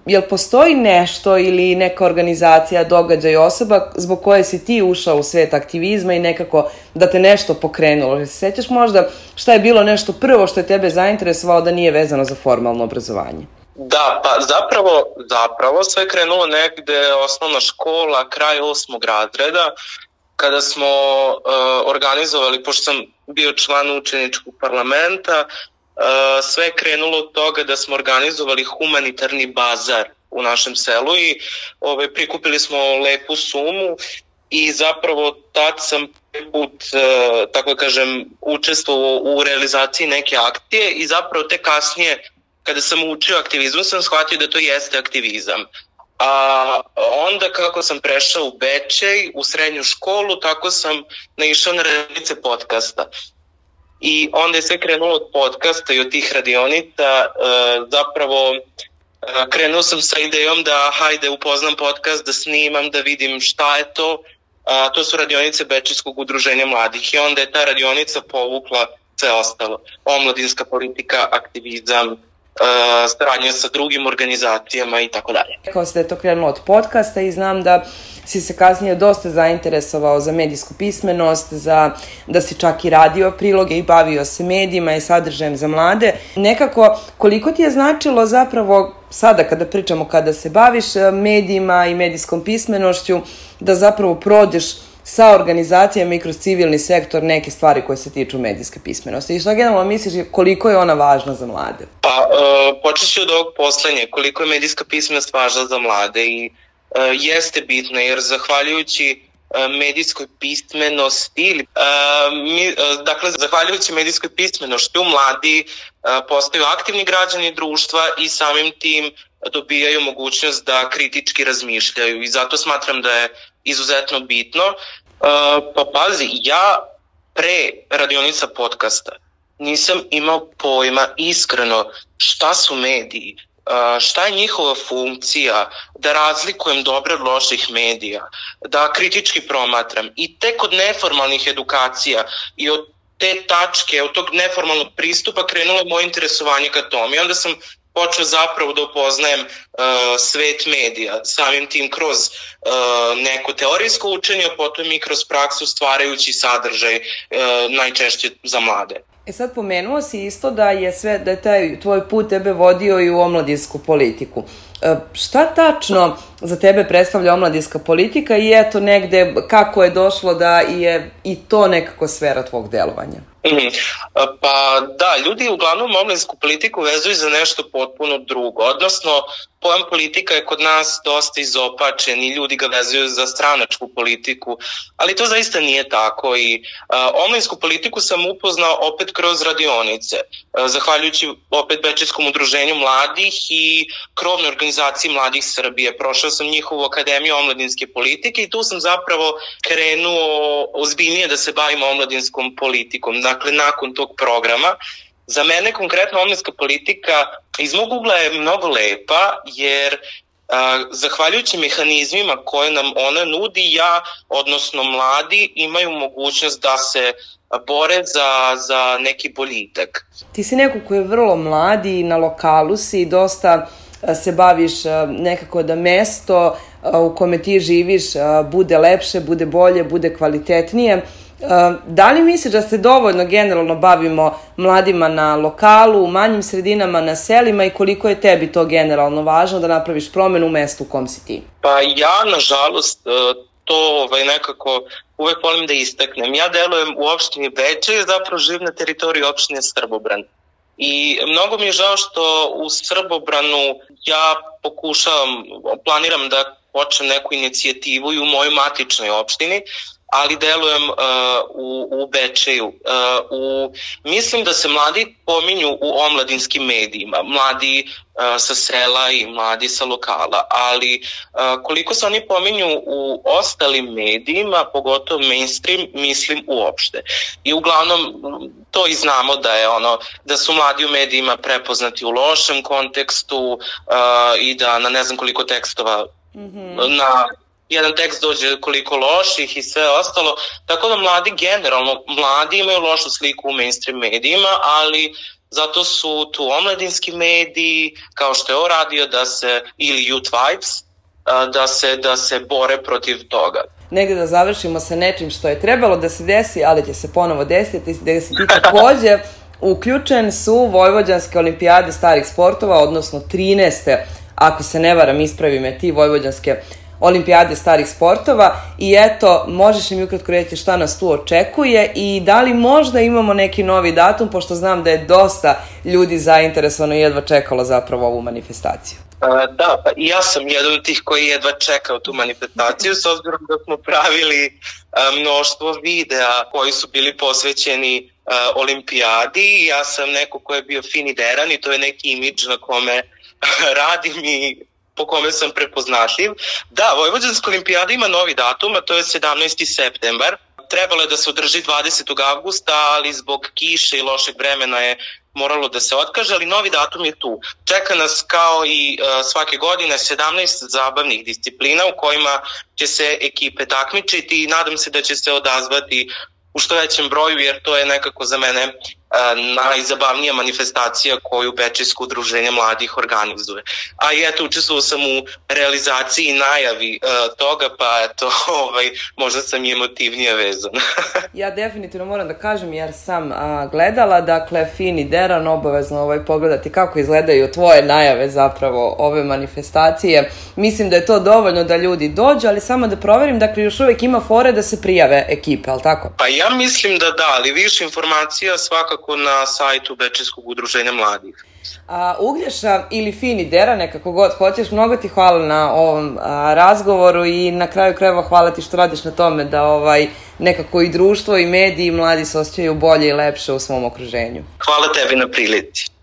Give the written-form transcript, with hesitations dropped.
jel postoji nešto ili neka organizacija, događaj, osoba zbog koje si ti ušao u svet aktivizma i nekako da te nešto pokrenulo? Se sećaš možda šta je bilo nešto prvo što je tebe zainteresovalo da nije vezano za formalno obrazovanje? Da, pa zapravo sve je krenulo negde osnovna škola, kraj 8. razreda, kada smo organizovali, pošto sam bio član učeničkog parlamenta, sve je krenulo od toga da smo organizovali humanitarni bazar u našem selu i prikupili smo lepu sumu i zapravo tad sam put, tako da kažem, učestvovao u realizaciji neke akcije i zapravo te kasnije, kada sam učio aktivizmu, sam shvatio da to jeste aktivizam. A onda kako sam prešao u Bečej, u srednju školu, tako sam naišao na radionice podcasta. I onda je sve krenulo od podcasta i od tih radionica. Zapravo krenuo sam sa idejom da hajde upoznam podcast, da snimam, da vidim šta je to. To su radionice Bečejskog udruženja mladih i onda je ta radionica povukla sve ostalo. Omladinska politika, aktivizam, saradnja sa drugim organizacijama i tako dalje. Rekao si da je to krenulo od podcasta i znam da si se kasnije dosta zainteresovao za medijsku pismenost, da si čak i radio priloge i bavio se medijima i sadržajem za mlade. Nekako, koliko ti je značilo zapravo sada kada se baviš medijima i medijskom pismenošću, da zapravo prođeš sa organizacijama i kroz civilni sektor neke stvari koje se tiču medijske pismenosti? I što generalno misliš koliko je ona važna za mlade? Pa, počet ću od ovog poslednje, koliko je medijska pismenost važna za mlade i jeste bitna, jer zahvaljujući medijskoj pismenosti, zahvaljujući medijskoj pismenosti mladi postaju aktivni građani društva i samim tim dobijaju mogućnost da kritički razmišljaju i zato smatram da je izuzetno bitno. Pa pazi, ja pre radionica podcasta nisam imao pojma iskreno šta su mediji, šta je njihova funkcija, da razlikujem dobre od loših medija, da kritički promatram i tek od neformalnih edukacija i od te tačke, od tog neformalnog pristupa krenulo moje interesovanje ka tome i onda sam počeo zapravo da upoznajem svet medija, samim tim kroz neko teorijsko učenje, a potom i kroz praksu stvarajući sadržaj najčešće za mlade. Sad pomenuo si isto da je taj tvoj put tebe vodio i u omladinsku politiku. Šta tačno za tebe predstavlja omladinska politika i eto negde kako je došlo da je i to nekako sfera tvog delovanja? Pa da, ljudi uglavnom omladinsku politiku vezuju za nešto potpuno drugo, odnosno pojam politika je kod nas dosta izopačen i ljudi ga vezuju za stranačku politiku, ali to zaista nije tako i omladinsku politiku sam upoznao opet kroz radionice, zahvaljujući opet Bečejskom udruženju mladih i krovnoj organizaciji Mladih Srbije. Prošao sam njihovu akademiju omladinske politike i tu sam zapravo krenuo ozbiljnije da se bavim omladinskom politikom. Dakle, nakon tog programa, za mene konkretno omladinska politika iz mog ugla je mnogo lepa, jer zahvaljujući mehanizmima koje nam ona nudi, odnosno mladi, imaju mogućnost da se bore za neki boljitak. Ti si neko koji je vrlo mladi, na lokalu si, dosta se baviš nekako da mesto u kome ti živiš bude lepše, bude bolje, bude kvalitetnije. Da li misliš da se dovoljno generalno bavimo mladima na lokalu, u manjim sredinama, na selima i koliko je tebi to generalno važno da napraviš promenu u mestu u kom si ti? Pa ja, nažalost, to nekako uvek volim da istaknem. Ja delujem u opštini Bečej, zapravo živim na teritoriji opštine Srbobran. I mnogo mi je žao što u Srbobranu ja planiram da počnem neku inicijativu i u mojoj matičnoj opštini, ali delujem u Bečeju. Mislim da se mladi pominju u omladinskim medijima, mladi sa sela i mladi sa lokala, ali koliko se oni pominju u ostalim medijima, pogotovo mainstream, mislim uopšte. I uglavnom to i znamo da su mladi u medijima prepoznati u lošem kontekstu i da na ne znam koliko tekstova na jedan tekst dođe koliko loših i sve ostalo, tako da mladi imaju lošu sliku u mainstream medijima, ali zato su tu omladinski mediji, kao što je ovo radio, ili Youth Vibes, da se bore protiv toga. Negde da završimo sa nečim što je trebalo da se desi, ali će se ponovo desiti, da si ti takođe uključen su Vojvođanske olimpijade starih sportova, odnosno 13. ako se ne varam, ispravi me ti, Vojvođanske olimpijade starih sportova, i eto, možeš im ukratko reći šta nas tu očekuje i da li možda imamo neki novi datum, pošto znam da je dosta ljudi zainteresovano i jedva čekalo zapravo ovu manifestaciju. Da, pa i ja sam jedan od tih koji jedva čekao tu manifestaciju, s obzirom da smo pravili mnoštvo videa koji su bili posvećeni olimpijadi. Ja sam neko ko je bio finideran i to je neki imidž na kome radim i po kome sam prepoznatljiv. Da, Vojvođanska olimpijada ima novi datum, a to je 17. septembar. Trebalo je da se održi 20. avgusta, ali zbog kiše i lošeg vremena je moralo da se otkaže, ali novi datum je tu. Čeka nas kao i svake godine 17 zabavnih disciplina u kojima će se ekipe takmičiti i nadam se da će se odazvati u što većem broju, jer to je nekako za mene najzabavnija manifestacija koju Bečejsko udruženje mladih organizuje. A i eto, učestvovao sam u realizaciji i najavi toga, pa eto, možda sam i emotivnije vezan. Ja definitivno moram da kažem, jer sam gledala, dakle, fin i deran, obavezno pogledati kako izgledaju tvoje najave zapravo ove manifestacije. Mislim da je to dovoljno da ljudi dođu, ali samo da proverim, dakle, još uvek ima fore da se prijave ekipe, ali tako? Pa ja mislim da da, ali više informacija svakako na sajtu Bečejskog udruženja mladih. Uglješa ili Fini Dera, nekako god hoćeš, mnogo ti hvala na ovom razgovoru i na kraju krajeva hvala ti što radiš na tome da nekako i društvo i mediji i mladi se osjećaju bolje i lepše u svom okruženju. Hvala tebi na prilici.